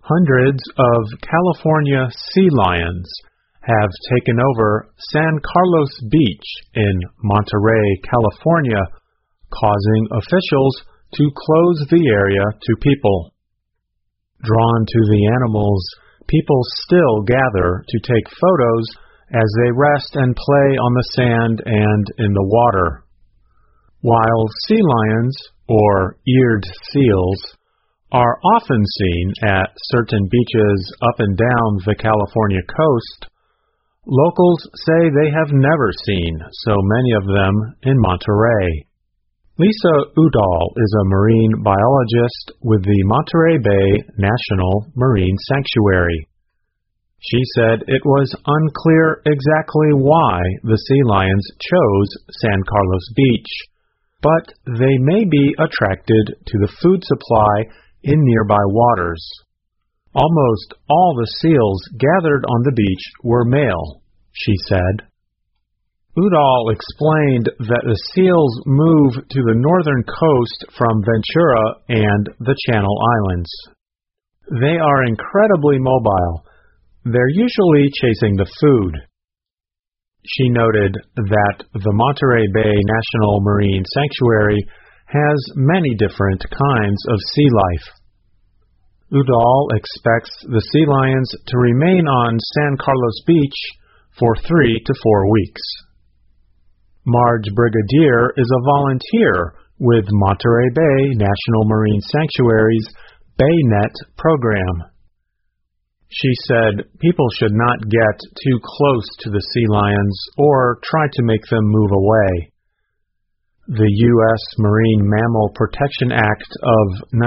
Hundreds of California sea lions have taken over San Carlos Beach in Monterey, California, causing officials to close the area to people. Drawn to the animals, people still gather to take photos as they rest and play on the sand and in the water. While sea lions, or eared seals, are often seen at certain beaches up and down the California coast, locals say they have never seen so many of them in Monterey. Lisa Udall is a marine biologist with the Monterey Bay National Marine Sanctuary. She said it was unclear exactly why the sea lions chose San Carlos Beach, but they may be attracted to the food supply in nearby waters. Almost all the seals gathered on the beach were male, she said. Udall explained that the seals move to the northern coast from Ventura and the Channel Islands. They are incredibly mobile. They're usually chasing the food. She noted that the Monterey Bay National Marine Sanctuary has many different kinds of sea life. Udall expects the sea lions to remain on San Carlos Beach for 3 to 4 weeks. Marge Brigadier is a volunteer with Monterey Bay National Marine Sanctuary's BayNet program. She said people should not get too close to the sea lions or try to make them move away. The U.S. Marine Mammal Protection Act of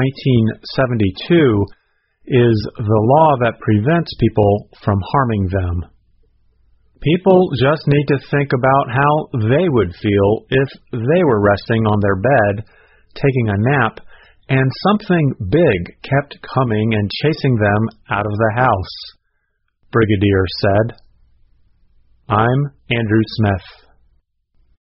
1972 is the law that prevents people from harming them. People just need to think about how they would feel if they were resting on their bed, taking a nap, and something big kept coming and chasing them out of the house, Brigadier said. I'm Andrew Smith.